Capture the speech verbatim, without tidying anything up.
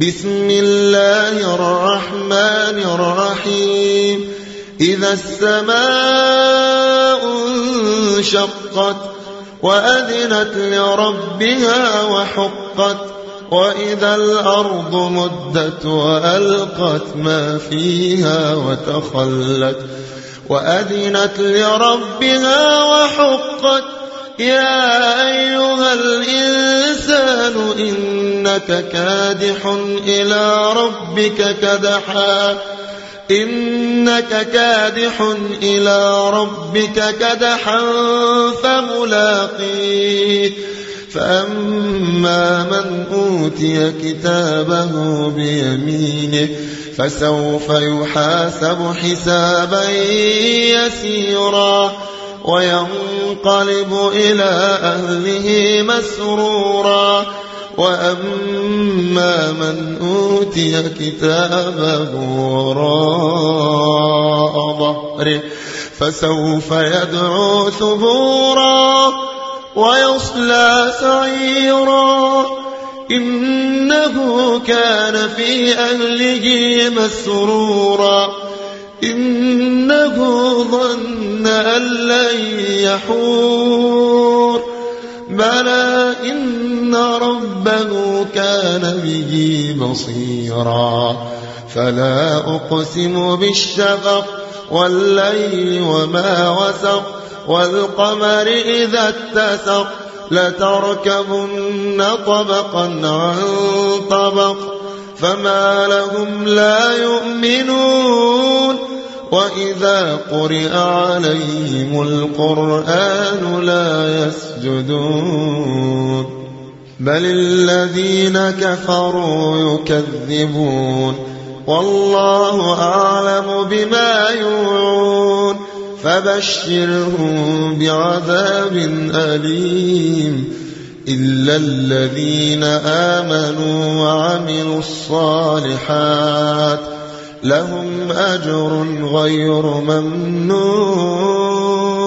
بسم الله الرحمن الرحيم إذا السماء انشقت وأذنت لربها وحقت وإذا الأرض مدت وألقت ما فيها وتخلت وأذنت لربها وحقت يا أيها الإنسان إنك كادح إلى ربك كدحا إنك كادح إلى ربك كدحا فملاقيه فأما من أوتي كتابه بيمينه فسوف يحاسب حسابا يسيرا وينقلب إلى أهله مسرورا وأما من أوتي كتابه وراء ظهره فسوف يدعو ثبورا ويصلى سعيرا إنه كان في أهله مسرورا إنه ظن أن لن يحور بلى إن ربه كان به بصيرا فلا أقسم بالشفق والليل وما وسق والقمر إذا اتسق لتركبن طبقا عن طبق فما لهم لا يؤمنون وإذا قرئ عليهم القرآن لا يسجدون بل الذين كفروا يكذبون والله أعلم بما يوعون فبشرهم بعذاب أليم إلا الذين آمنوا وعملوا الصالحات لهم أجر غير ممنون